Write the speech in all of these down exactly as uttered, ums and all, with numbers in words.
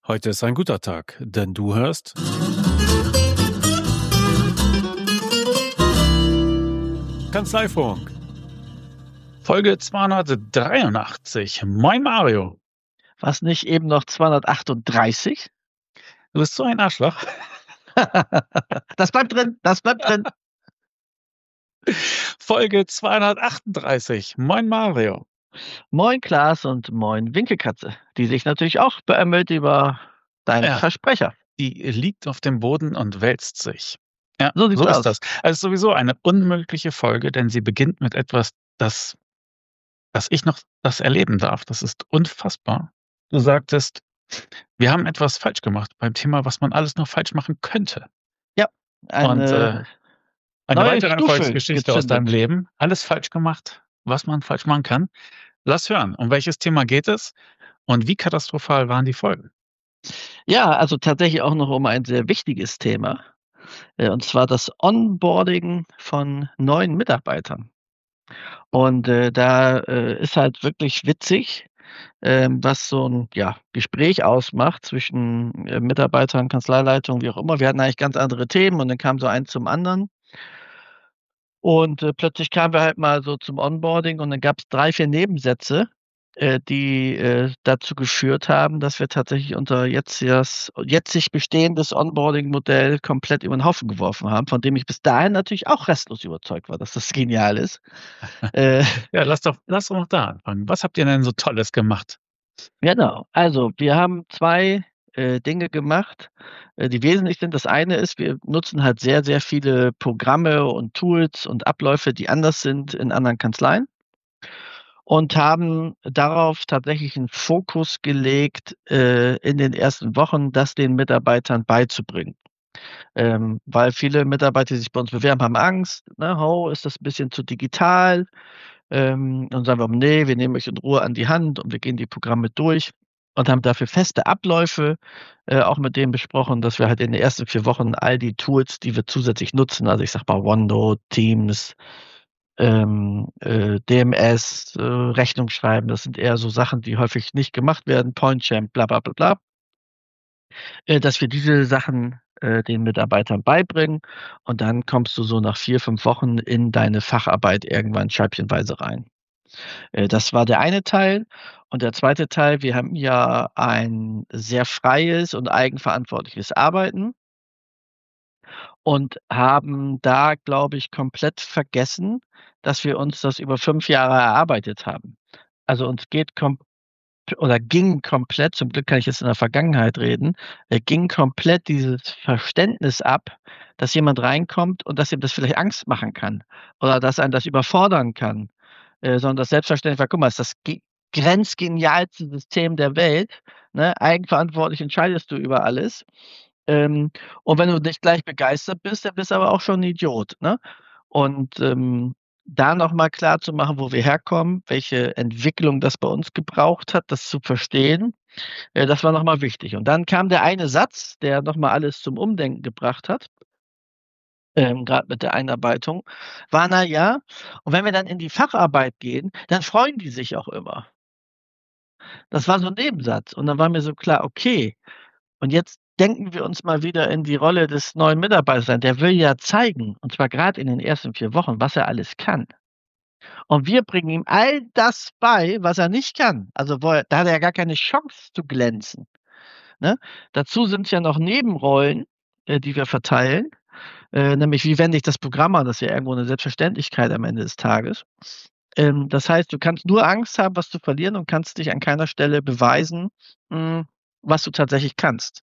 Heute ist ein guter Tag, denn du hörst Kanzleifunk. Folge zweihundertdreiundachtzig. Moin Mario. Was nicht eben noch zweihundertachtunddreißig? Du bist so ein Arschloch. Das bleibt drin, das bleibt drin. Folge zweihundertachtunddreißig. Moin Mario. Moin Klaas und moin Winkelkatze, die sich natürlich auch beömmelt über deinen Ja. Versprecher. Die liegt auf dem Boden und wälzt sich. Ja, So sieht's so ist aus. das. Also sowieso eine unmögliche Folge, denn sie beginnt mit etwas, das, das ich noch das erleben darf. Das ist unfassbar. Du sagtest, wir haben etwas falsch gemacht beim Thema, was man alles noch falsch machen könnte. Eine Und äh, eine neue weitere Stufe Erfolgsgeschichte aus deinem gezündet. Leben. Alles falsch gemacht, was man falsch machen kann. Lass hören, um welches Thema geht es und wie katastrophal waren die Folgen? Ja, also tatsächlich auch noch um ein sehr wichtiges Thema, äh, und zwar das Onboarding von neuen Mitarbeitern. Und, äh, da, äh, ist halt wirklich witzig, ähm, was so 'n, ja, Gespräch ausmacht zwischen, äh, Mitarbeitern, Kanzleileitung, wie auch immer. Wir hatten eigentlich ganz andere Themen und dann kam so eins zum anderen. Und, äh, plötzlich kamen wir halt mal so zum Onboarding und dann gab's drei, vier Nebensätze, äh, die, äh, dazu geführt haben, dass wir tatsächlich unser jetziges jetzig bestehendes Onboarding-Modell komplett über 'n Haufen geworfen haben, von dem ich bis dahin natürlich auch restlos überzeugt war, dass das genial ist. Äh, Ja, lass doch lass doch noch da anfangen. Was habt ihr denn so Tolles gemacht? genau. Also, wir haben zwei, äh, Dinge gemacht, äh, die wesentlich sind. Das eine ist, wir nutzen halt sehr, sehr viele Programme und Tools und Abläufe, die anders sind in anderen Kanzleien und haben darauf tatsächlich 'n Fokus gelegt, äh, in den ersten Wochen, das den Mitarbeitern beizubringen. Ähm, weil viele Mitarbeiter, die sich bei uns bewerben, haben Angst, ne: „Oh, ist das 'n bisschen zu digital?“ Ähm, dann sagen wir: „Ne, wir nehmen euch in Ruhe an die Hand und wir gehen die Programme durch“ und haben dafür feste Abläufe, äh, auch mit denen besprochen, dass wir halt in den ersten vier Wochen all die Tools, die wir zusätzlich nutzen, also, ich sage mal OneNote, Teams, ähm, äh, D M S, äh, Rechnung schreiben, das sind eher so Sachen, die häufig nicht gemacht werden, PointChamp, bla bla bla bla äh, dass wir diese Sachen, äh, den Mitarbeitern beibringen und dann kommst du so nach vier, fünf Wochen in deine Facharbeit irgendwann scheibchenweise rein. Äh, das war der eine Teil und der zweite Teil, wir haben ja ein sehr freies und eigenverantwortliches Arbeiten und haben da, glaube ich, komplett vergessen, dass wir uns das über fünf Jahre erarbeitet haben. Also, uns geht kom oder ging komplett, zum Glück kann ich jetzt in der Vergangenheit reden, äh, ging komplett dieses Verständnis ab, dass jemand reinkommt und dass ihm das vielleicht Angst machen kann oder dass einen das überfordern kann, äh, sondern das selbstverständlich war: „Guck mal, ist das ge grenzgenialste System der Welt, ne? Eigenverantwortlich entscheidest du über alles. Ähm, und wenn du nicht gleich begeistert bist, dann bist du aber auch schon 'n Idiot“, ne? Und, ähm, da noch mal klarzumachen, wo wir herkommen, welche Entwicklung das bei uns gebraucht hat, das zu verstehen, äh, das war noch mal wichtig. Und dann kam der eine Satz, der noch mal alles zum Umdenken gebracht hat ähm, grad mit der Einarbeitung, war: „Na ja, und wenn wir dann in die Facharbeit gehen, dann freuen die sich auch immer.“ Das war so 'n Nebensatz und dann war mir so klar: „Okay, und jetzt denken wir uns mal wieder in die Rolle des neuen Mitarbeiters rein. Der will ja zeigen, und zwar grad in den ersten vier Wochen, was er alles kann. Und wir bringen ihm all das bei, was er nicht kann. Also, wo er da hat er ja gar keine Chance zu glänzen, ne? Dazu sind's ja noch Nebenrollen, äh, die wir verteilen, äh, nämlich wie wende ich das Programm an? Das ist ja irgendwo 'ne Selbstverständlichkeit am Ende des Tages. Ähm, das heißt, du kannst nur Angst haben, was zu verlieren und kannst dich an keiner Stelle beweisen, hm, was du tatsächlich kannst.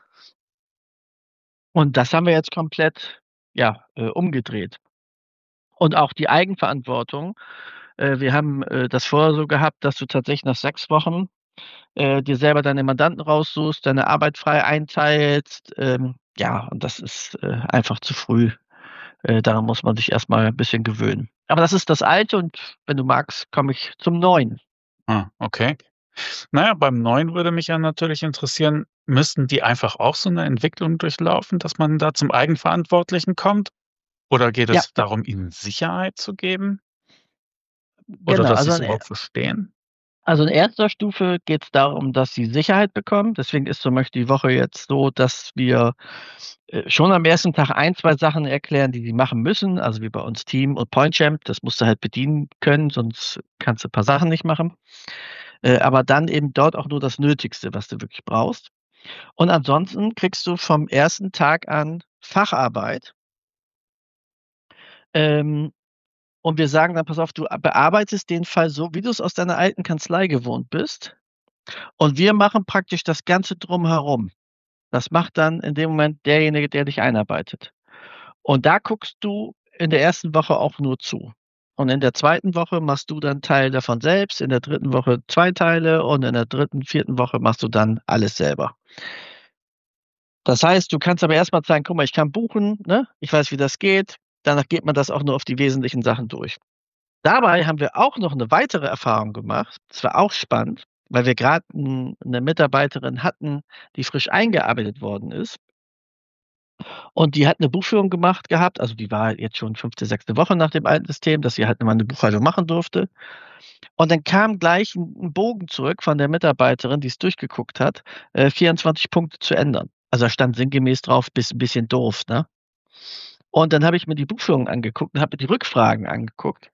Und das haben wir jetzt komplett, ja, äh, umgedreht. Und auch die Eigenverantwortung. Äh, wir haben, äh, das vorher so gehabt, dass du tatsächlich nach sechs Wochen, äh, dir selber deine Mandanten raussuchst, deine Arbeit frei einteilst. Ähm, ja, und das ist, äh, einfach zu früh. Äh, daran muss man sich erst mal 'n bisschen gewöhnen. Aber das ist das Alte und wenn du magst, komme ich zum Neuen. Ah, okay. Na ja, beim Neuen würde mich ja natürlich interessieren, müssten die einfach auch so 'ne Entwicklung durchlaufen, dass man da zum Eigenverantwortlichen kommt? Oder geht Ja. es darum, ihnen Sicherheit zu geben? Oder Genau, dass also sie's 'n e überhaupt verstehen? Also in erster Stufe geht's darum, dass sie Sicherheit bekommen. Deswegen ist zum Beispiel die Woche jetzt so, dass wir äh, schon am ersten Tag ein, zwei Sachen erklären, die sie machen müssen. Also wie bei uns Team und PointChamp, das musst du halt bedienen können, sonst kannst du ein paar Sachen nicht machen. Äh, aber dann eben dort auch nur das Nötigste, was du wirklich brauchst. Und ansonsten kriegst du vom ersten Tag an Facharbeit. Ähm, und wir sagen dann: „Pass auf, du bearbeitest den Fall so, wie du es aus deiner alten Kanzlei gewohnt bist. Und wir machen praktisch das Ganze drumherum." Das macht dann in dem Moment derjenige, der dich einarbeitet. Und da guckst du in der ersten Woche auch nur zu. Und in der zweiten Woche machst du dann Teil davon selbst, in der dritten Woche zwei Teile und in der dritten, vierten Woche machst du dann alles selber. Das heißt, du kannst aber erst mal zeigen: „Guck mal, ich kann buchen, ne? Ich weiß, wie das geht." Danach geht man das auch nur auf die wesentlichen Sachen durch. Dabei haben wir auch noch 'ne weitere Erfahrung gemacht. Das war auch spannend, weil wir grad 'n 'ne Mitarbeiterin hatten, die frisch eingearbeitet worden ist. Und die hat 'ne Buchführung gemacht gehabt, also die war jetzt schon fünfte, sechste Woche nach dem alten System, dass sie halt mal 'ne Buchhaltung machen durfte. Und dann kam gleich 'n 'n Bogen zurück von der Mitarbeiterin, die's durchgeguckt hat, äh, vierundzwanzig Punkte zu ändern. Also da stand sinngemäß drauf: „Bist 'n bisschen doof", ne? Und dann habe ich mir die Buchführung angeguckt und habe mir die Rückfragen angeguckt.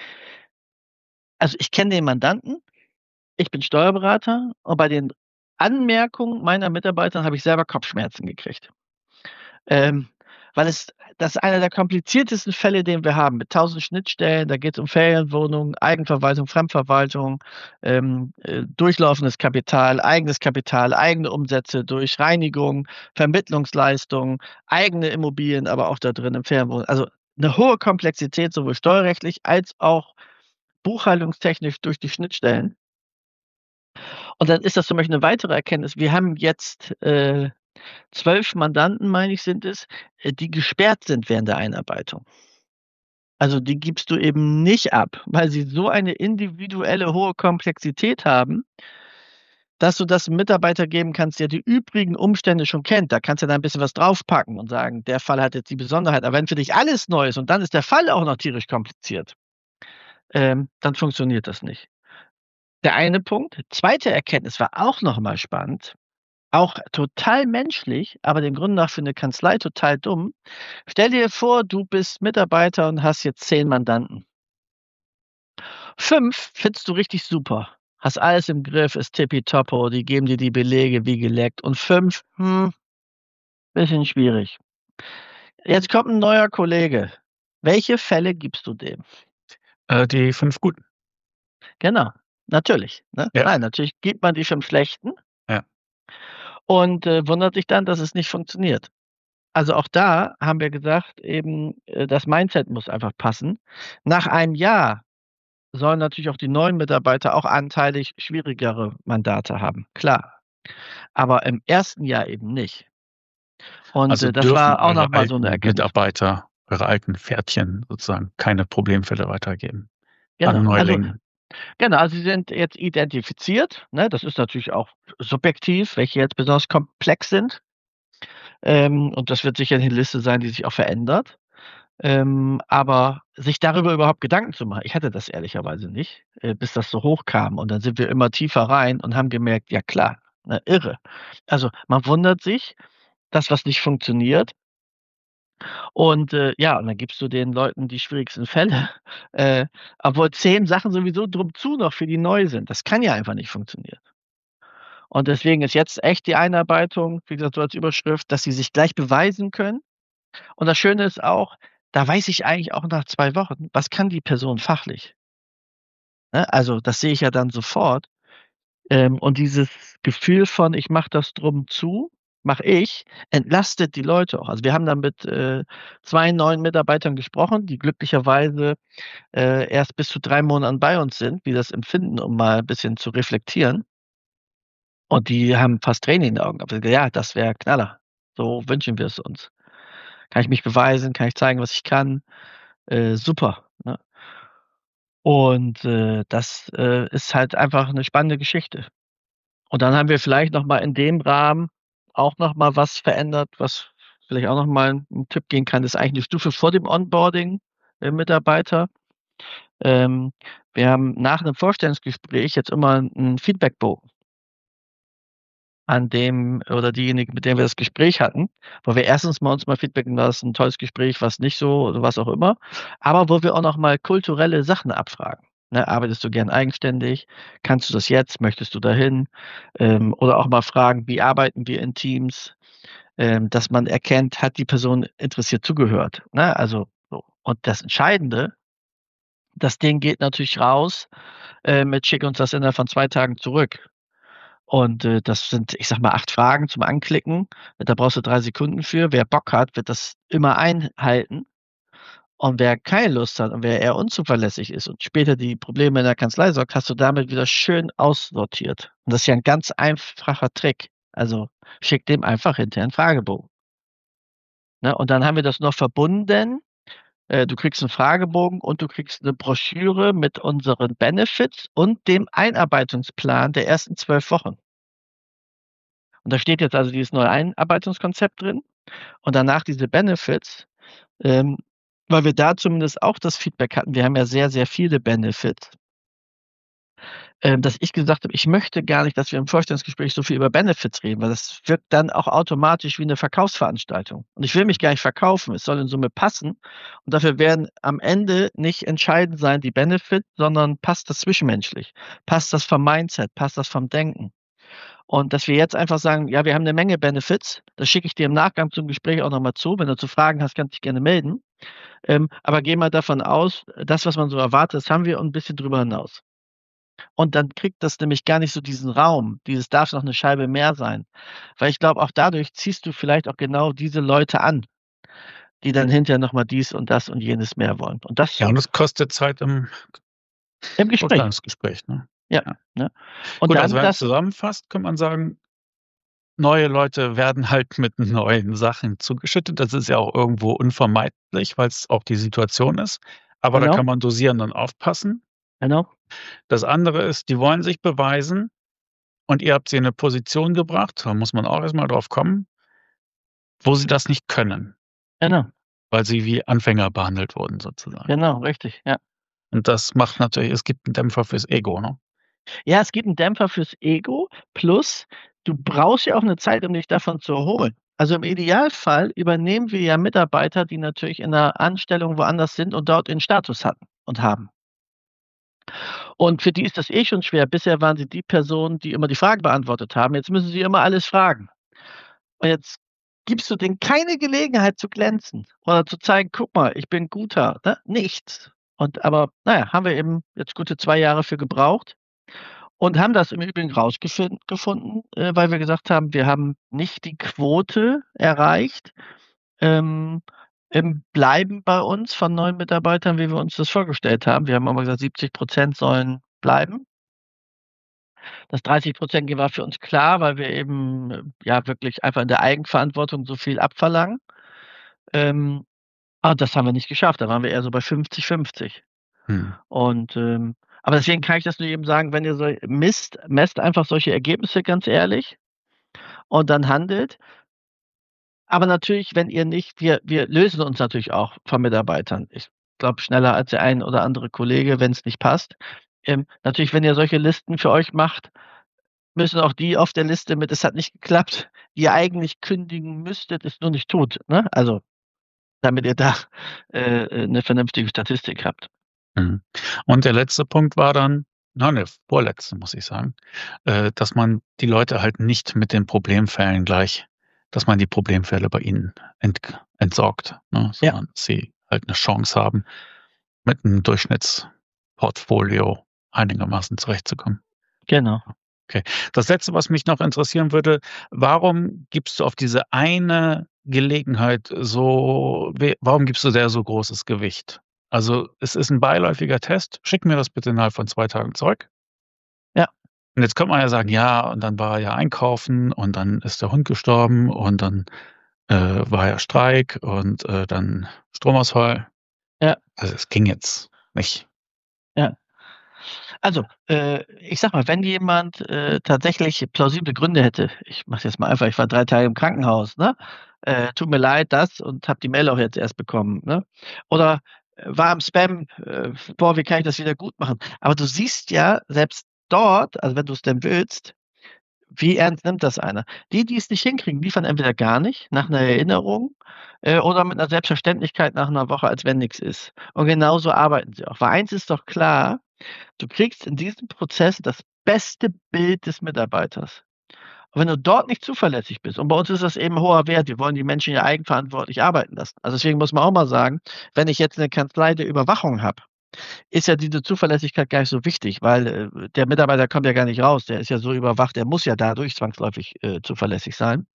Also, ich kenne den Mandanten, ich bin Steuerberater und bei den Anmerkungen meiner Mitarbeiter habe ich selber Kopfschmerzen gekriegt. Ähm, weil es das ist einer der kompliziertesten Fälle, den wir haben, mit tausend Schnittstellen. Da geht's um Ferienwohnungen, Eigenverwaltung, Fremdverwaltung, ähm, äh, durchlaufendes Kapital, eigenes Kapital, eigene Umsätze durch Reinigung, Vermittlungsleistung, eigene Immobilien, aber auch da drin im Ferienwohnung. Also 'ne hohe Komplexität, sowohl steuerrechtlich als auch buchhaltungstechnisch durch die Schnittstellen. Und dann ist das zum Beispiel 'ne weitere Erkenntnis. Wir haben jetzt, äh, zwölf Mandanten, meine ich, sind es, äh, die gesperrt sind während der Einarbeitung. Also, die gibst du eben nicht ab, weil sie so eine individuelle hohe Komplexität haben dass du das 'nem Mitarbeiter geben kannst, der die übrigen Umstände schon kennt. Da kannst du dann 'n bisschen was draufpacken und sagen: „Der Fall hat jetzt die Besonderheit." Aber wenn für dich alles neu ist und dann ist der Fall auch noch tierisch kompliziert, ähm, dann funktioniert das nicht. Der eine Punkt. Zweite Erkenntnis war auch noch mal spannend, auch total menschlich, aber dem Grunde nach für 'ne Kanzlei total dumm. Stell dir vor, du bist Mitarbeiter und hast jetzt zehn Mandanten. fünf findest du richtig super, hast alles im Griff, ist tippitoppo, die geben dir die Belege wie geleckt und fünf, hm bisschen schwierig. Jetzt kommt 'n neuer Kollege. Welche Fälle gibst du dem? Äh, die fünf guten. Genau, natürlich, ne? Ja. Nein, natürlich gibt man die fünf schlechten Ja. und, äh, wundert sich dann, dass es nicht funktioniert. Also, auch da haben wir gesagt eben, äh, das Mindset muss einfach passen. Nach einem Jahr sollen natürlich auch die neuen Mitarbeiter auch anteilig schwierigere Mandate haben, klar. Aber im ersten Jahr eben nicht. Und, Also äh, das dürfen war auch noch eure mal so 'ne alten Erkenntnis. Mitarbeiter, eure alten Pferdchen sozusagen keine Problemfälle weitergeben an Genau, also Neulinge? genau, also sie sind jetzt identifiziert, ne? Das ist natürlich auch subjektiv, welche jetzt besonders komplex sind. Ähm, und das wird sicher 'ne Liste sein, die sich auch verändert. Ähm, aber sich darüber überhaupt Gedanken zu machen ich hatte das ehrlicherweise nicht, äh, bis das so hochkam. Und dann sind wir immer tiefer rein und haben gemerkt: „Ja klar, ne, irre." Also, man wundert sich, dass was nicht funktioniert. Und, äh, ja, und dann gibst du den Leuten die schwierigsten Fälle, äh, obwohl zehn Sachen sowieso drum zu noch für die neu sind. Das kann ja einfach nicht funktionieren. Und deswegen ist jetzt echt die Einarbeitung, wie gesagt, so als Überschrift, dass sie sich gleich beweisen können. Und das Schöne ist auch, da weiß ich eigentlich auch nach zwei Wochen, was kann die Person fachlich? Ne, also das sehe ich ja dann sofort. Ähm, und dieses Gefühl von: „Ich mache das drum zu mache ich", entlastet die Leute auch. Also, wir haben da mit, äh, zwei neuen Mitarbeitern gesprochen, die glücklicherweise, äh, erst bis zu drei Monaten bei uns sind, die das empfinden, um mal bisschen zu reflektieren. Und die haben fast Tränen in den Augen gehabt. Die haben gesagt: „Ja, das wäre Knaller. So wünschen wir es uns. Kann ich mich beweisen, kann ich zeigen, was ich kann, äh, super", ne? Und, äh, das, äh, ist halt einfach 'ne spannende Geschichte. Und dann haben wir vielleicht noch mal in dem Rahmen auch noch mal was verändert, was vielleicht auch noch mal 'n Tipp geben kann, ist eigentlich 'ne Stufe vor dem Onboarding der Mitarbeiter. Ähm, Wir haben nach 'nem Vorstellungsgespräch jetzt immer 'n Feedbackbogen an dem oder diejenigen, mit der wir das Gespräch hatten, wo wir erstens mal uns mal feedbacken lassen: „Tolles Gespräch, war's nicht so“, oder was auch immer, aber wo wir auch noch mal kulturelle Sachen abfragen, ne? „Arbeitest du gern eigenständig? Kannst du das jetzt? Möchtest du dahin?“ Ähm, oder auch mal fragen: „Wie arbeiten wir in Teams?“ Ähm, dass man erkennt, hat die Person interessiert zugehört, ne? Also, so. Und das Entscheidende, das Ding geht natürlich raus, äh, mit: „Schick uns das innerhalb von zwei Tagen zurück.“ Und, äh, das sind, ich sage mal, acht Fragen zum Anklicken. Da brauchst du drei Sekunden für. Wer Bock hat, wird das immer einhalten. Und wer keine Lust hat und wer eher unzuverlässig ist und später die Probleme in der Kanzlei sorgt, hast du damit wieder schön aussortiert. Und das ist ja 'n ganz einfacher Trick. Also, schick dem einfach hinterher 'n Fragebogen. Ne, und dann haben wir das noch verbunden. Äh, du kriegst 'n Fragebogen und du kriegst 'ne Broschüre mit unseren Benefits und dem Einarbeitungsplan der ersten zwölf Wochen. Und da steht jetzt also dieses neue Einarbeitungskonzept drin und danach diese Benefits, ähm, weil wir da zumindest auch das Feedback hatten. Wir haben ja sehr, sehr viele Benefits ähm, dass ich gesagt habe: „Ich möchte gar nicht, dass wir im Vorstellungsgespräch so viel über Benefits reden, weil das wirkt dann auch automatisch wie 'ne Verkaufsveranstaltung. Und ich will mich gar nicht verkaufen. Es soll in Summe passen. Und dafür werden am Ende nicht entscheidend sein die Benefits, sondern passt das zwischenmenschlich? Passt das vom Mindset? Passt das vom Denken?“ Und dass wir jetzt einfach sagen: „Ja, wir haben 'ne Menge Benefits. Das schicke ich dir im Nachgang zum Gespräch auch noch mal zu. Wenn du dazu Fragen hast, kannst dich gerne melden. Ähm, aber geh mal davon aus, das, was man so erwartet, das haben wir und 'n bisschen drüber hinaus.“ Und dann kriegt das nämlich gar nicht so diesen Raum, dieses darf noch 'ne Scheibe mehr sein. Weil ich glaube, auch dadurch ziehst du vielleicht auch genau diese Leute an, die dann hinterher noch mal dies und das und jenes mehr wollen. Und das Ja, und es kostet Zeit im Im Gespräch. Vorstellungsgespräch, ne? Ja, Ja. ne? Und Gut, also dann wenn man das zusammenfasst, könnte man sagen neue Leute werden halt mit neuen Sachen zugeschüttet. Das ist ja auch irgendwo unvermeidlich, weil's auch die Situation ist. Aber da Genau. kann man dosieren und aufpassen. Genau. Das andere ist, die wollen sich beweisen und ihr habt sie in 'ne Position gebracht, da muss man auch erst mal drauf kommen wo sie das nicht können. Genau. Weil sie wie Anfänger behandelt wurden sozusagen. Genau, richtig, ja. Und das macht natürlich es gibt 'n Dämpfer fürs Ego, ne? Ja, es gibt 'n Dämpfer fürs Ego, plus du brauchst ja auch 'ne Zeit, um dich davon zu erholen. Also, im Idealfall übernehmen wir ja Mitarbeiter, die natürlich in 'ner Anstellung woanders sind und dort den Status hatten und haben. Und für die ist das eh schon schwer. Bisher waren sie die Personen, die immer die Fragen beantwortet haben. Jetzt müssen sie immer alles fragen. Und jetzt gibst du denen keine Gelegenheit zu glänzen oder zu zeigen: „Guck mal, ich bin guter“, ne? Nichts. Und aber na ja, haben wir eben jetzt gute zwei Jahre für gebraucht und haben das im Übrigen rausgefin gefunden, äh, weil wir gesagt haben, wir haben nicht die Quote erreicht, ähm, im Bleiben bei uns von neuen Mitarbeitern, wie wir uns das vorgestellt haben. Wir haben immer gesagt, siebzig Prozent sollen bleiben. Das dreißig Prozent ge war für uns klar, weil wir eben, ja, wirklich einfach in der Eigenverantwortung so viel abverlangen. Ähm, aber das haben wir nicht geschafft. Da waren wir eher so bei fünfzig fünfzig. Mhm. Und, ähm aber deswegen kann ich das nur jedem sagen, wenn ihr so misst, messt einfach solche Ergebnisse ganz ehrlich und dann handelt. Aber natürlich, wenn ihr nicht wir wir lösen uns natürlich auch von Mitarbeitern. Ich glaube, schneller als der ein oder andere Kollege, wenn's nicht passt. Ähm, natürlich, wenn ihr solche Listen für euch macht, müssen auch die auf der Liste mit „Es hat nicht geklappt“, die ihr eigentlich kündigen müsstet, es nur nicht tut, ne? Also, damit ihr da, äh, äh, 'ne vernünftige Statistik habt. Mhm. Und der letzte Punkt war dann na ne, vorletzte, muss ich sagen, äh, dass man die Leute halt nicht mit den Problemfällen gleich dass man die Problemfälle bei ihnen entk entsorgt, ne, Ja. sondern sie halt 'ne Chance haben, mit 'nem Durchschnittsportfolio einigermaßen zurechtzukommen. Genau. Okay. Das Letzte, was mich noch interessieren würde: Warum gibst du auf diese eine Gelegenheit so we warum gibst du der so großes Gewicht? Also, es ist 'n beiläufiger Test. Schick mir das bitte innerhalb von zwei Tagen zurück. Ja. Und jetzt könnte man ja sagen: „Ja, und dann war er ja einkaufen und dann ist der Hund gestorben und dann, äh, war ja Streik und, äh, dann Stromausfall.“ Ja. Also, es ging jetzt nicht. Ja. Also, äh, ich sage mal, wenn jemand, äh, tatsächlich plausible Gründe hätte ich mache es jetzt mal einfach, ich war drei Tage im Krankenhaus, ne? Äh, tut mir leid, das und habe die Mail auch jetzt erst bekommen, ne? Oder war im Spam, äh, boah, wie kann ich das wieder gut machen? Aber du siehst ja selbst dort, also wenn du es denn willst, wie ernst nimmt das einer? Die, die es nicht hinkriegen, liefern entweder gar nicht nach einer Erinnerung äh, oder mit einer Selbstverständlichkeit nach einer Woche, als wenn nichts ist. Und genauso arbeiten sie auch. Weil eins ist doch klar, du kriegst in diesem Prozess das beste Bild des Mitarbeiters. Und wenn du dort nicht zuverlässig bist, und bei uns ist das eben hoher Wert, wir wollen die Menschen ja eigenverantwortlich arbeiten lassen. Also deswegen muss man auch mal sagen, wenn ich jetzt eine Kanzlei der Überwachung habe, ist ja diese Zuverlässigkeit gar nicht so wichtig, weil äh, der Mitarbeiter kommt ja gar nicht raus, der ist ja so überwacht, der muss ja dadurch zwangsläufig äh, zuverlässig sein.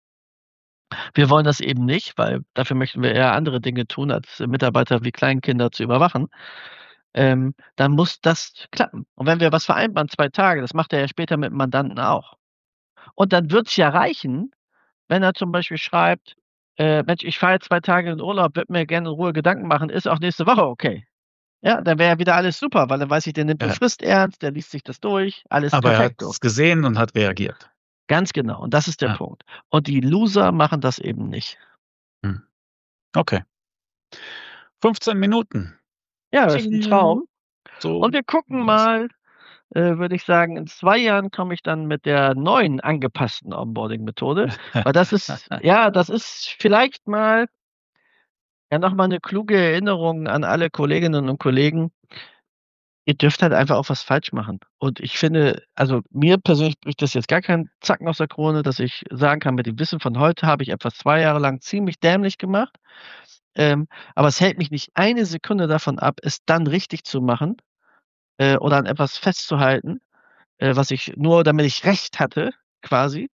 Wir wollen das eben nicht, weil dafür möchten wir eher andere Dinge tun, als äh, Mitarbeiter wie Kleinkinder zu überwachen. Ähm, dann muss das klappen. Und wenn wir was vereinbaren, zwei Tage, das macht er ja später mit dem Mandanten auch. Und dann wird's ja reichen, wenn er zum Beispiel schreibt, äh, Mensch, ich fahre jetzt zwei Tage in Urlaub, würde mir gerne in Ruhe Gedanken machen, ist auch nächste Woche okay. Ja, dann wäre ja wieder alles super, weil dann weiß ich, der nimmt die Ja. Frist ernst, der liest sich das durch, alles Aber er hat perfekto. es gesehen und hat reagiert. Ganz genau. Und das ist der Ja. Punkt. Und die Loser machen das eben nicht. Hm. Okay. fünfzehn Minuten. Ja, das ist ein Traum. So. Und wir gucken mal, äh, würde ich sagen, in zwei Jahren komme ich dann mit der neuen angepassten Onboarding-Methode. Weil das ist, ja, das ist vielleicht mal ja noch mal 'ne kluge Erinnerung an alle Kolleginnen und Kollegen. Ihr dürft halt einfach auch was falsch machen. Und ich finde, also mir persönlich bricht das jetzt gar keinen Zacken aus der Krone, dass ich sagen kann, mit dem Wissen von heute habe ich etwas zwei Jahre lang ziemlich dämlich gemacht. Ähm, aber es hält mich nicht eine Sekunde davon ab, es dann richtig zu machen, äh, oder an etwas festzuhalten, äh, was ich nur damit ich Recht hatte, quasi.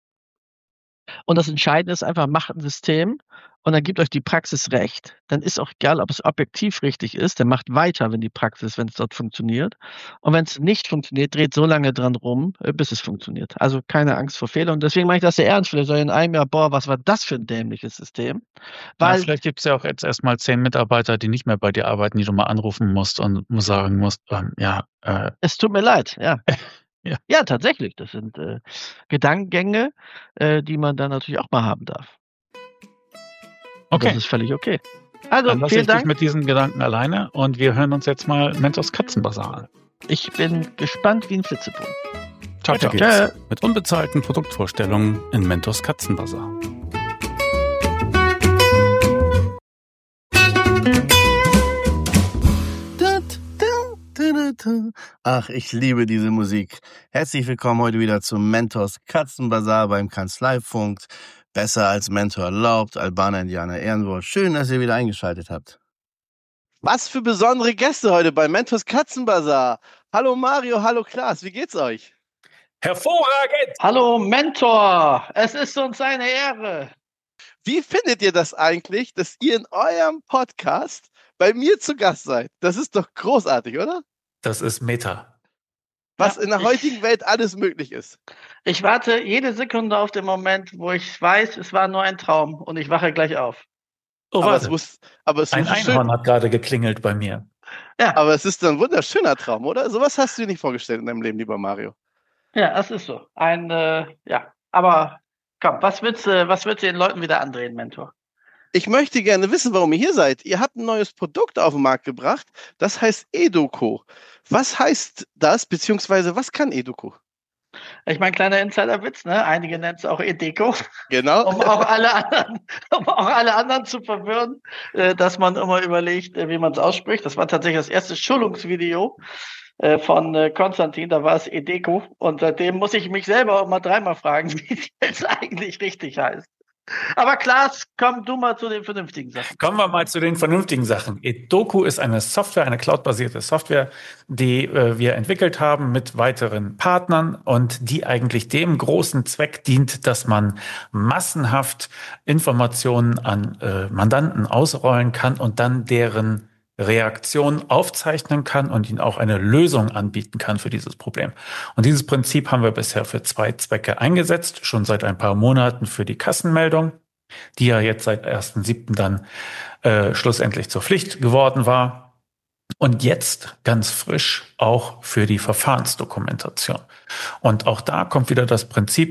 Und das Entscheidende ist einfach, macht 'n System und dann gibt euch die Praxis recht. Dann ist auch egal, ob es objektiv richtig ist, dann macht weiter, wenn die Praxis wenn's dort funktioniert. Und wenn's nicht funktioniert, dreht so lange dran rum, äh, bis es funktioniert. Also, keine Angst vor Fehlern. Und deswegen meine ich das sehr ernst. Vielleicht sage ich in einem Jahr: „Boah, was war das für 'n dämliches System?“ Ja, Weil vielleicht gibt's ja auch jetzt erst mal zehn Mitarbeiter, die nicht mehr bei dir arbeiten, die du mal anrufen musst und mu sagen musst, ähm, ja, äh es tut mir leid, ja. Ja. Ja, tatsächlich. Das sind, äh, Gedankengänge, äh, die man dann natürlich auch mal haben darf. Und das Okay. ist völlig okay. Also, Dann lasse vielen ich dich Dank. mit diesen Gedanken alleine und wir hören uns jetzt mal Mentors Katzenbasar an. Ich bin gespannt wie 'n Flitzebogen. Ciao, Weiter ciao. geht's mit unbezahlten Produktvorstellungen in Mentors Katzenbasar. Ach, ich liebe diese Musik. Herzlich willkommen heute wieder zum Mentors Katzenbasar beim Kanzleifunk. Besser als Mentor erlaubt, Albaner Indianer Ehrenwort. Schön, dass ihr wieder eingeschaltet habt. Was für besondere Gäste heute beim Mentors Katzenbasar. Hallo Mario, hallo Klaas, wie geht's euch? Hervorragend! Hallo Mentor, es ist uns eine Ehre. Wie findet ihr das eigentlich, dass ihr in eurem Podcast bei mir zu Gast seid? Das ist doch großartig, oder? Das ist Meta. Was Ja, in der ich- heutigen Welt alles möglich ist. Ich warte jede Sekunde auf den Moment, wo ich weiß, es war nur ein Traum und ich wache gleich auf. Oh, Aber es, warte. muss, aber, es Ein muss schön, Einhorn hat gerade geklingelt bei mir. Ja, aber es ist ein wunderschöner Traum, oder? Sowas hast du dir nicht vorgestellt in deinem Leben, lieber Mario. ja, das ist so. Ein, äh, ja, aber komm, was willst du, was willst du den Leuten wieder andrehen, Mentor? Ich möchte gerne wissen, warum ihr hier seid. Ihr habt ein neues Produkt auf den Markt gebracht, das heißt Educo. Was heißt das, beziehungsweise was kann Educo? Ich meine, kleiner Insiderwitz, ne? Einige nennen es auch Edeco, Genau. um auch alle anderen, um auch alle anderen zu verwirren, äh, dass man immer überlegt, äh, wie man es ausspricht. Das war tatsächlich das erste Schulungsvideo äh, von äh, Konstantin, da war es Edeco. Und seitdem muss ich mich selber auch mal dreimal fragen, wie es jetzt eigentlich richtig heißt. Aber Klaas, komm du mal zu den vernünftigen Sachen. Kommen wir mal zu den vernünftigen Sachen. Educo ist eine Software, eine cloudbasierte Software, die äh, wir entwickelt haben mit weiteren Partnern und die eigentlich dem großen Zweck dient, dass man massenhaft Informationen an äh, Mandanten ausrollen kann und dann deren Reaktion aufzeichnen kann und ihnen auch eine Lösung anbieten kann für dieses Problem. Und dieses Prinzip haben wir bisher für zwei Zwecke eingesetzt, schon seit ein paar Monaten für die Kassenmeldung, die ja jetzt seit ersten siebten dann äh, schlussendlich zur Pflicht geworden war. Und jetzt ganz frisch auch für die Verfahrensdokumentation. Und auch da kommt wieder das Prinzip,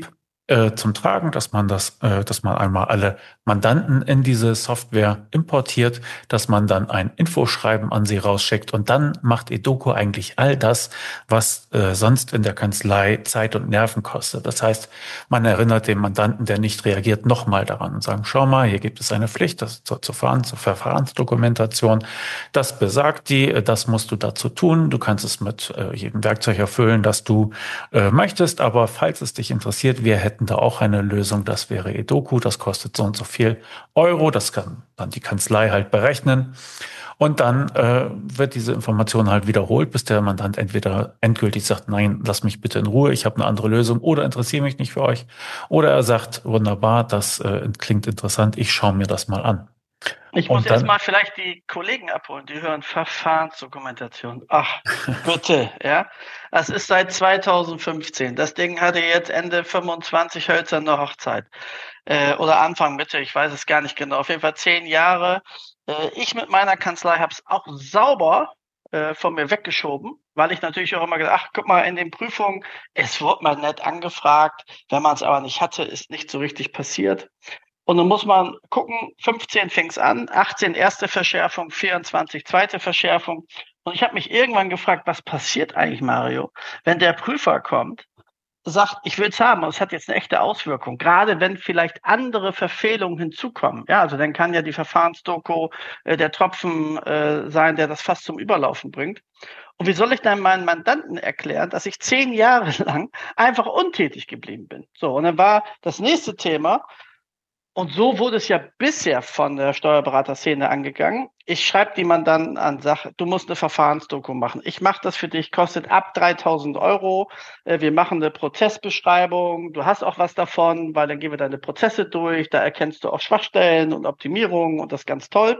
äh, zum Tragen, dass man das, äh, dass man einmal alle Mandanten in diese Software importiert, dass man dann ein Infoschreiben an sie rausschickt und dann macht Edoku eigentlich all das, was äh, sonst in der Kanzlei Zeit und Nerven kostet. Das heißt, man erinnert den Mandanten, der nicht reagiert, nochmal daran und sagen, schau mal, hier gibt es eine Pflicht, das zur, zur, Verfahren, zur Verfahrensdokumentation. Das besagt die, äh, das musst du dazu tun. Du kannst es mit äh, jedem Werkzeug erfüllen, das du äh, möchtest, aber falls es dich interessiert, wir hätten da auch eine Lösung, das wäre Edoku, das kostet so und so viel Euro, das kann dann die Kanzlei halt berechnen und dann äh, wird diese Information halt wiederholt, bis der Mandant entweder endgültig sagt, nein, lass mich bitte in Ruhe, ich habe eine andere Lösung oder interessiere mich nicht für euch oder er sagt, wunderbar, das äh, klingt interessant, ich schaue mir das mal an. Ich muss jetzt mal vielleicht die Kollegen abholen, die hören Verfahrensdokumentation. Ach, bitte, ja. Das ist seit zweitausendfünfzehn. Das Ding hatte jetzt Ende fünfundzwanzig hölzerne Hochzeit. Äh, oder Anfang, Mitte, ich weiß es gar nicht genau. Auf jeden Fall zehn Jahre. Äh, ich mit meiner Kanzlei habe es auch sauber äh, von mir weggeschoben, weil ich natürlich auch immer gedacht, ach, guck mal, in den Prüfungen, es wurde mal nett angefragt. Wenn man es aber nicht hatte, ist nicht so richtig passiert. Und dann muss man gucken, fünfzehn fing es an, achtzehn erste Verschärfung, vierundzwanzig zweite Verschärfung. Und ich habe mich irgendwann gefragt, was passiert eigentlich, Mario, wenn der Prüfer kommt, sagt, ich will es haben, und es hat jetzt eine echte Auswirkung, gerade wenn vielleicht andere Verfehlungen hinzukommen. Ja, also dann kann ja die Verfahrensdoku äh, der Tropfen äh, sein, der das fast zum Überlaufen bringt. Und wie soll ich dann meinen Mandanten erklären, dass ich zehn Jahre lang einfach untätig geblieben bin? So, und dann war das nächste Thema, und so wurde es ja bisher von der Steuerberaterszene angegangen. Ich schreibe die Mandanten an, sage, du musst eine Verfahrensdoku machen. Ich mache das für dich, kostet ab dreitausend Euro. Wir machen eine Prozessbeschreibung. Du hast auch was davon, weil dann gehen wir deine Prozesse durch. Da erkennst du auch Schwachstellen und Optimierungen und das ist ganz toll.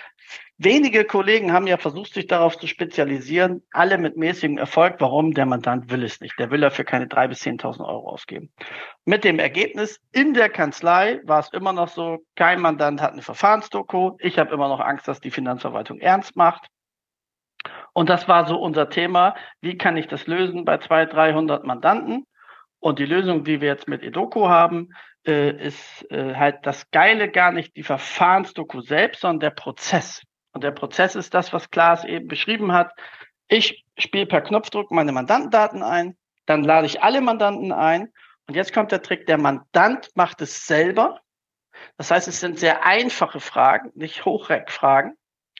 Wenige Kollegen haben ja versucht, sich darauf zu spezialisieren, alle mit mäßigem Erfolg. Warum? Der Mandant will es nicht. Der will dafür keine dreitausend bis zehntausend Euro ausgeben. Mit dem Ergebnis, in der Kanzlei war es immer noch so, kein Mandant hat eine Verfahrensdoku. Ich habe immer noch Angst, dass die Finanzverwaltung ernst macht. Und das war so unser Thema. Wie kann ich das lösen bei zweihundert, dreihundert Mandanten? Und die Lösung, die wir jetzt mit Edoku haben, äh, ist äh, halt das Geile gar nicht die Verfahrensdoku selbst, sondern der Prozess. Und der Prozess ist das, was Klaas eben beschrieben hat. Ich spiele per Knopfdruck meine Mandantendaten ein, dann lade ich alle Mandanten ein. Und jetzt kommt der Trick, der Mandant macht es selber. Das heißt, es sind sehr einfache Fragen, nicht Hochreck-Fragen.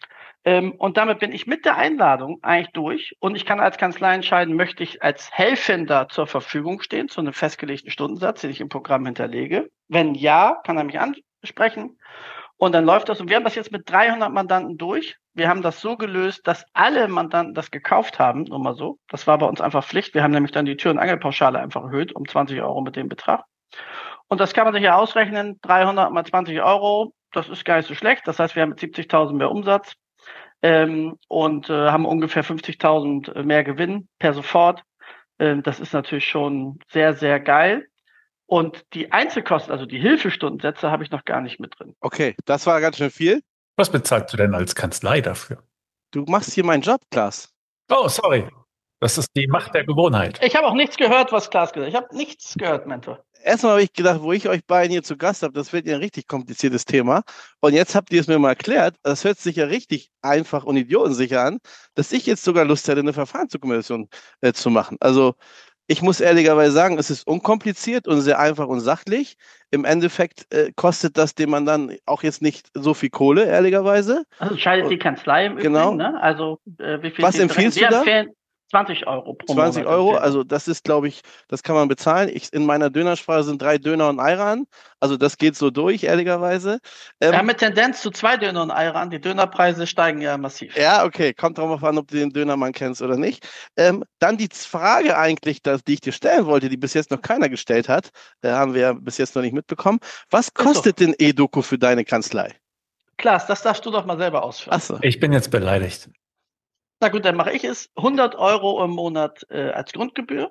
Ähm, und damit bin ich mit der Einladung eigentlich durch. Und ich kann als Kanzlei entscheiden, möchte ich als Helfender zur Verfügung stehen, zu einem festgelegten Stundensatz, den ich im Programm hinterlege. Wenn ja, kann er mich ansprechen. Und dann läuft das. Und wir haben das jetzt mit dreihundert Mandanten durch. Wir haben das so gelöst, dass alle Mandanten das gekauft haben, nur mal so. Das war bei uns einfach Pflicht. Wir haben nämlich dann die Tür- und Angelpauschale einfach erhöht um zwanzig Euro mit dem Betrag. Und das kann man sich ja ausrechnen. dreihundert mal zwanzig Euro, das ist gar nicht so schlecht. Das heißt, wir haben mit siebzigtausend mehr Umsatz ähm, und äh, haben ungefähr fünfzigtausend mehr Gewinn per sofort. Ähm, das ist natürlich schon sehr, sehr geil. Und die Einzelkosten, also die Hilfestundensätze, habe ich noch gar nicht mit drin. Okay, das war ganz schön viel. Was bezahlst du denn als Kanzlei dafür? Du machst hier meinen Job, Klaas. Oh, sorry. Das ist die Macht der Gewohnheit. Ich habe auch nichts gehört, was Klaas gesagt hat. Ich habe nichts gehört, Mentor. Erstmal habe ich gedacht, wo ich euch beiden hier zu Gast habe, das wird ja ein richtig kompliziertes Thema. Und jetzt habt ihr es mir mal erklärt. Das hört sich ja richtig einfach und idiotensicher an, dass ich jetzt sogar Lust hätte, eine Verfahrensdokumentation äh, zu machen. Also ich muss ehrlicherweise sagen, es ist unkompliziert und sehr einfach und sachlich. Im Endeffekt äh, kostet das dem Mandanten auch jetzt nicht so viel Kohle, ehrlicherweise. Also scheidet die Kanzlei im Genau. Übrigen, ne? Also äh, wie viel? Was empfiehlst du da? zwanzig Euro pro zwanzig Monat. Euro, also das ist, glaube ich, das kann man bezahlen. Ich, in meiner Dönersprache sind drei Döner und Ayran. Also das geht so durch, ehrlicherweise. Ähm, Wir haben mit Tendenz zu zwei Döner und Ayran. Die Dönerpreise steigen ja massiv. Ja, okay, kommt drauf an, ob du den Dönermann kennst oder nicht. Ähm, dann die Frage eigentlich, die ich dir stellen wollte, die bis jetzt noch keiner gestellt hat, äh, haben wir ja bis jetzt noch nicht mitbekommen. Was kostet denn Edoku für deine Kanzlei? Klaas, das darfst du doch mal selber ausführen. Achso. Ich bin jetzt beleidigt. Na gut, dann mache ich es. hundert Euro im Monat äh, als Grundgebühr.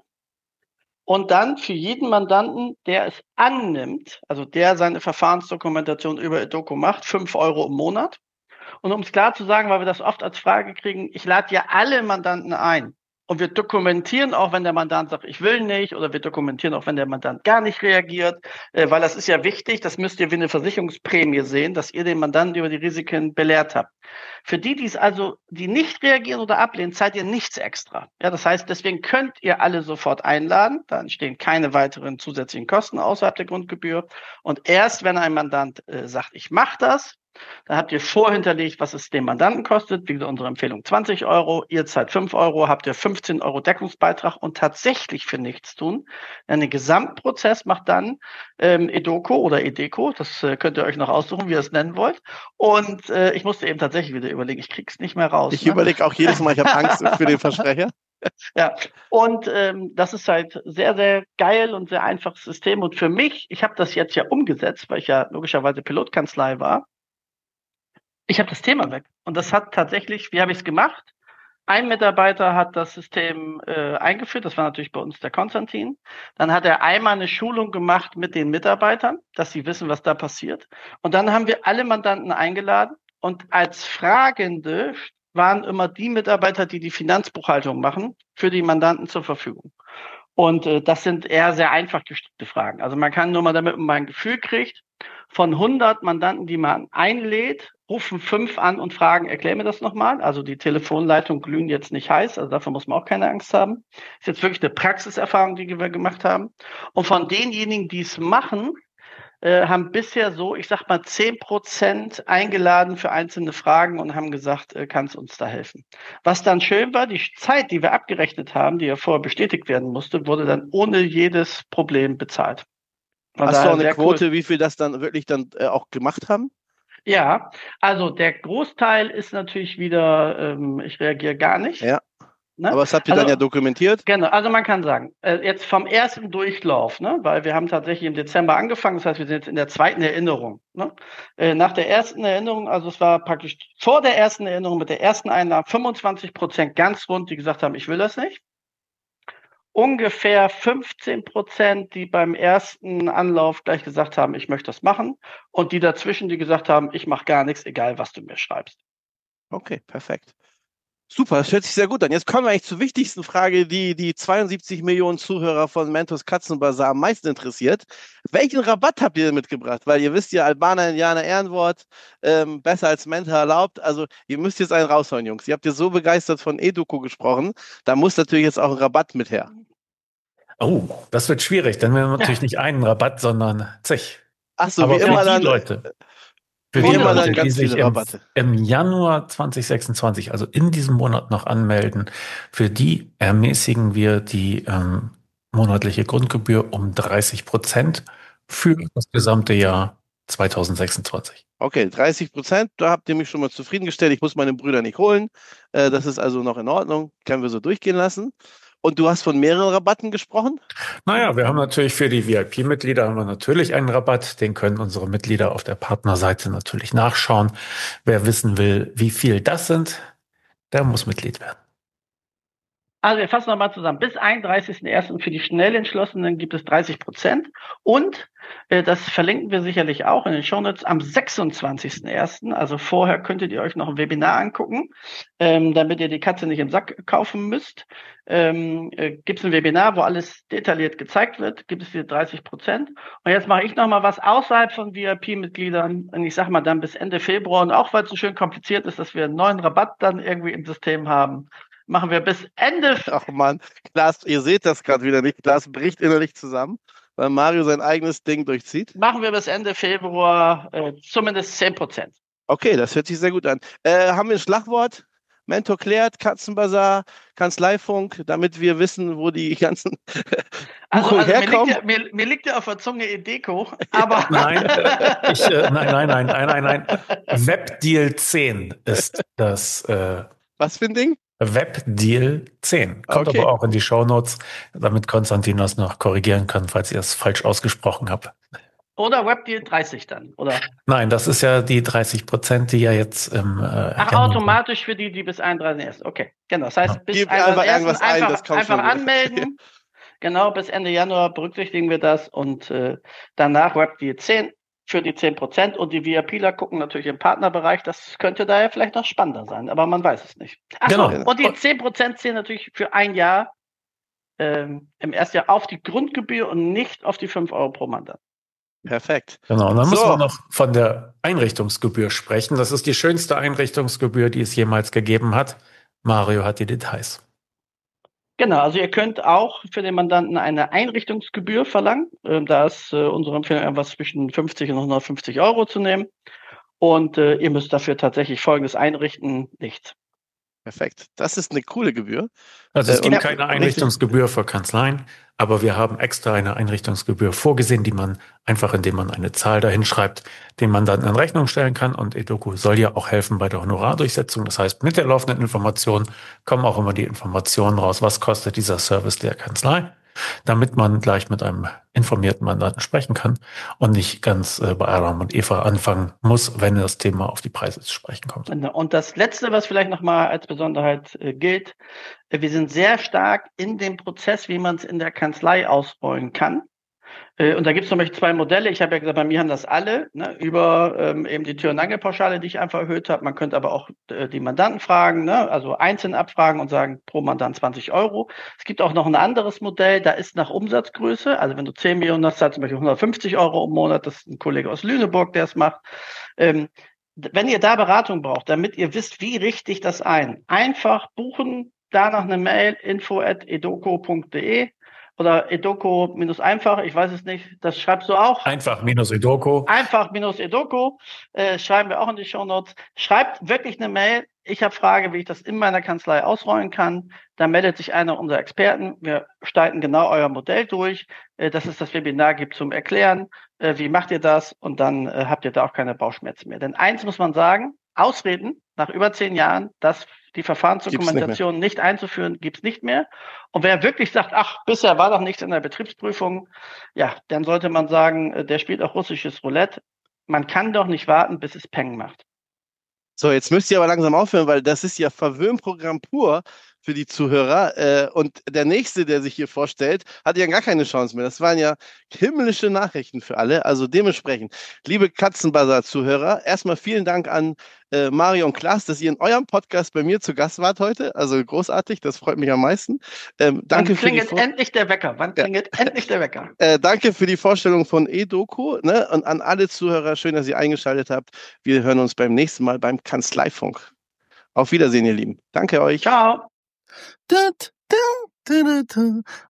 Und dann für jeden Mandanten, der es annimmt, also der seine Verfahrensdokumentation über Edoku macht, fünf Euro im Monat. Und um es klar zu sagen, weil wir das oft als Frage kriegen, ich lade ja alle Mandanten ein. Und wir dokumentieren auch, wenn der Mandant sagt, ich will nicht, oder wir dokumentieren auch, wenn der Mandant gar nicht reagiert, äh, weil das ist ja wichtig, das müsst ihr wie eine Versicherungsprämie sehen, dass ihr den Mandanten über die Risiken belehrt habt. Für die, die es also, die nicht reagieren oder ablehnen, zahlt ihr nichts extra. Ja, das heißt, deswegen könnt ihr alle sofort einladen, da entstehen keine weiteren zusätzlichen Kosten außerhalb der Grundgebühr. Und erst wenn ein Mandant äh, sagt, ich mache das, dann habt ihr vorhinterlegt, was es dem Mandanten kostet. Wie gesagt, unsere Empfehlung zwanzig Euro, ihr zahlt fünf Euro, habt ihr fünfzehn Euro Deckungsbeitrag und tatsächlich für nichts tun. Denn den Gesamtprozess macht dann ähm, Edoco oder Edeco, das äh, könnt ihr euch noch aussuchen, wie ihr es nennen wollt. Und äh, ich musste eben tatsächlich wieder überlegen, ich krieg's nicht mehr raus. Ich ne? überlege auch jedes Mal, ich habe Angst für den Versprecher. Ja, und ähm, das ist halt sehr, sehr geil und sehr einfaches System. Und für mich, ich habe das jetzt ja umgesetzt, weil ich ja logischerweise Pilotkanzlei war. Ich habe das Thema weg. Und das hat tatsächlich, wie habe ich es gemacht? Ein Mitarbeiter hat das System äh, eingeführt, das war natürlich bei uns der Konstantin. Dann hat er einmal eine Schulung gemacht mit den Mitarbeitern, dass sie wissen, was da passiert. Und dann haben wir alle Mandanten eingeladen und als Fragende waren immer die Mitarbeiter, die die Finanzbuchhaltung machen, für die Mandanten zur Verfügung. Und äh, das sind eher sehr einfach gestrickte Fragen. Also man kann nur mal, damit man ein Gefühl kriegt, von hundert Mandanten, die man einlädt, rufen fünf an und fragen, erklär mir das nochmal. Also die Telefonleitungen glühen jetzt nicht heiß, also dafür muss man auch keine Angst haben. Das ist jetzt wirklich eine Praxiserfahrung, die wir gemacht haben. Und von denjenigen, die es machen, äh, haben bisher so, ich sag mal, zehn Prozent eingeladen für einzelne Fragen und haben gesagt, äh, kannst uns da helfen. Was dann schön war, die Zeit, die wir abgerechnet haben, die ja vorher bestätigt werden musste, wurde dann ohne jedes Problem bezahlt. Von Hast du daher auch eine sehr Quote, cool. wie viel das dann wirklich dann äh, auch gemacht haben? Ja, also der Großteil ist natürlich wieder, ähm, ich reagiere gar nicht. Ja. Ne? Aber das habt ihr Also, dann ja dokumentiert. Genau, also man kann sagen, äh, jetzt vom ersten Durchlauf, ne, weil wir haben tatsächlich im Dezember angefangen, das heißt, wir sind jetzt in der zweiten Erinnerung. Ne? Äh, nach der ersten Erinnerung, also es war praktisch vor der ersten Erinnerung mit der ersten Einladung fünfundzwanzig Prozent ganz rund, die gesagt haben, ich will das nicht. Ungefähr fünfzehn Prozent, die beim ersten Anlauf gleich gesagt haben, ich möchte das machen. Und die dazwischen, die gesagt haben, ich mache gar nichts, egal was du mir schreibst. Okay, perfekt. Super, das hört sich sehr gut an. Jetzt kommen wir eigentlich zur wichtigsten Frage, die die zweiundsiebzig Millionen Zuhörer von Mentors Katzenbazar am meisten interessiert. Welchen Rabatt habt ihr denn mitgebracht? Weil ihr wisst ja, Albaner, Indianer, Ehrenwort, ähm, besser als Mentor erlaubt. Also ihr müsst jetzt einen raushauen, Jungs. Ihr habt jetzt so begeistert von Edoco gesprochen. Da muss natürlich jetzt auch ein Rabatt mit her. Oh, das wird schwierig. Dann werden wir natürlich nicht einen Rabatt, sondern zig. Ach so, Aber wie für immer die dann. Leute, für Wie die immer Leute, dann die ganz sich viele im, Rabatte. im Januar zwanzig sechsundzwanzig, also in diesem Monat noch anmelden, für die ermäßigen wir die ähm, monatliche Grundgebühr um dreißig Prozent für das gesamte Jahr zwanzig sechsundzwanzig. Okay, dreißig Prozent, da habt ihr mich schon mal zufriedengestellt. Ich muss meine Brüder nicht holen. Äh, das ist also noch in Ordnung. Können wir so durchgehen lassen. Und du hast von mehreren Rabatten gesprochen? Naja, wir haben natürlich für die V I P-Mitglieder haben wir natürlich einen Rabatt. Den können unsere Mitglieder auf der Partnerseite natürlich nachschauen. Wer wissen will, wie viel das sind, der muss Mitglied werden. Also wir fassen nochmal zusammen. Bis einunddreißigsten ersten für die Schnellentschlossenen gibt es dreißig Prozent. Und äh, das verlinken wir sicherlich auch in den Shownotes am sechsundzwanzigsten ersten. Also vorher könntet ihr euch noch ein Webinar angucken, ähm, damit ihr die Katze nicht im Sack kaufen müsst. Ähm, äh, gibt es ein Webinar, wo alles detailliert gezeigt wird, gibt es diese dreißig Prozent. Und jetzt mache ich nochmal was außerhalb von V I P-Mitgliedern. Und ich sage mal dann bis Ende Februar. Und auch weil es so schön kompliziert ist, dass wir einen neuen Rabatt dann irgendwie im System haben, machen wir bis Ende. Ach man, Klaas, ihr seht das gerade wieder nicht. Klaas bricht innerlich zusammen, weil Mario sein eigenes Ding durchzieht. Machen wir bis Ende Februar äh, zumindest zehn Prozent. Okay, das hört sich sehr gut an. Äh, haben wir ein Schlagwort? Mentor klärt, Katzenbazar, Kanzleifunk, damit wir wissen, wo die ganzen also, Buchungen also herkommen. Mir liegt, ja, mir, mir liegt ja auf der Zunge Edeco, aber... Nein, äh, ich, äh, nein, nein, nein, nein, nein, nein. Webdeal zehn ist das äh, Was für ein Ding? Webdeal zehn. Kommt Okay. aber auch in die Shownotes, damit Konstantin das noch korrigieren kann, falls ihr es falsch ausgesprochen habt. Oder Webdeal dreißig dann, oder? Nein, das ist ja die dreißig Prozent, die ja jetzt im äh, Ach, Januar- automatisch für die, die bis einunddreißigsten ersten Okay, genau. Das heißt, Ja. bis Gib einfach irgendwas ein, einfach, das kommt einfach schon wieder. anmelden. Genau, bis Ende Januar berücksichtigen wir das und äh, danach Webdeal zehn. für die zehn Prozent und die VIPler gucken natürlich im Partnerbereich. Das könnte daher vielleicht noch spannender sein, aber man weiß es nicht. Ach so, Genau. und die zehn Prozent zählen natürlich für ein Jahr ähm, im ersten Jahr auf die Grundgebühr und nicht auf die fünf Euro pro Mandant. Perfekt. Genau, und dann müssen So. wir noch von der Einrichtungsgebühr sprechen. Das ist die schönste Einrichtungsgebühr, die es jemals gegeben hat. Mario hat die Details. Genau, also ihr könnt auch für den Mandanten eine Einrichtungsgebühr verlangen. Ähm, da ist äh, unsere Empfehlung etwas zwischen fünfzig und hundertfünfzig Euro zu nehmen. Und äh, ihr müsst dafür tatsächlich Folgendes einrichten, nichts. Perfekt. Das ist eine coole Gebühr. Also es Äh, gibt und- keine Einrichtungsgebühr für Kanzleien, aber wir haben extra eine Einrichtungsgebühr vorgesehen, die man einfach, indem man eine Zahl dahin schreibt, den Mandanten in Rechnung stellen kann. Und Edoku soll ja auch helfen bei der Honorardurchsetzung. Das heißt, mit der laufenden Information kommen auch immer die Informationen raus, was kostet dieser Service der Kanzlei, damit man gleich mit einem informierten Mandanten sprechen kann und nicht ganz äh, bei Adam und Eva anfangen muss, wenn das Thema auf die Preise zu sprechen kommt. Und das Letzte, was vielleicht nochmal als Besonderheit äh, gilt, äh, wir sind sehr stark in dem Prozess, wie man es in der Kanzlei ausrollen kann. Äh, und da gibt es zum Beispiel zwei Modelle. Ich habe ja gesagt, bei mir haben das alle, ne, über ähm, eben die Tür- und Angelpauschale, die ich einfach erhöht habe. Man könnte aber auch äh, die Mandanten fragen, ne, also einzeln abfragen und sagen, pro Mandant zwanzig Euro. Es gibt auch noch ein anderes Modell, da ist nach Umsatzgröße. Also wenn du zehn Millionen hast, zahlst du zum Beispiel hundertfünfzig Euro im Monat. Das ist ein Kollege aus Lüneburg, der es macht. Ähm, wenn ihr da Beratung braucht, damit ihr wisst, wie richte ich das ein, einfach buchen, danach eine Mail, info at edoco punkt de oder Edoco minus einfach, ich weiß es nicht, das schreibst du auch. Einfach minus Edoku. Einfach minus Edoco, äh, schreiben wir auch in die Shownotes. Schreibt wirklich eine Mail. Ich habe Frage, wie ich das in meiner Kanzlei ausrollen kann. Da meldet sich einer unserer Experten. Wir steigen genau euer Modell durch, äh, dass es das Webinar gibt zum Erklären. Äh, wie macht ihr das? Und dann äh, habt ihr da auch keine Bauchschmerzen mehr. Denn eins muss man sagen, Ausreden nach über zehn Jahren, dass die Verfahrensdokumentation nicht, nicht einzuführen, gibt's nicht mehr. Und wer wirklich sagt, ach, bisher war doch nichts in der Betriebsprüfung, ja, dann sollte man sagen, der spielt auch russisches Roulette. Man kann doch nicht warten, bis es Peng macht. So, jetzt müsst ihr aber langsam aufhören, weil das ist ja Verwöhnprogramm pur für die Zuhörer. Äh, und der Nächste, der sich hier vorstellt, hat ja gar keine Chance mehr. Das waren ja himmlische Nachrichten für alle. Also dementsprechend, liebe Katzenbazar-Zuhörer, erstmal vielen Dank an äh, Mario und Klaas, dass ihr in eurem Podcast bei mir zu Gast wart heute. Also großartig, das freut mich am meisten. Ähm, danke Wann für die klingelt Vor- endlich der Wecker? Wann Ja. klingelt endlich der Wecker? Äh, danke für die Vorstellung von Edoku, ne? Und an alle Zuhörer, schön, dass ihr eingeschaltet habt. Wir hören uns beim nächsten Mal beim Kanzleifunk. Auf Wiedersehen, ihr Lieben. Danke euch. Ciao. Da, da, da, da, da.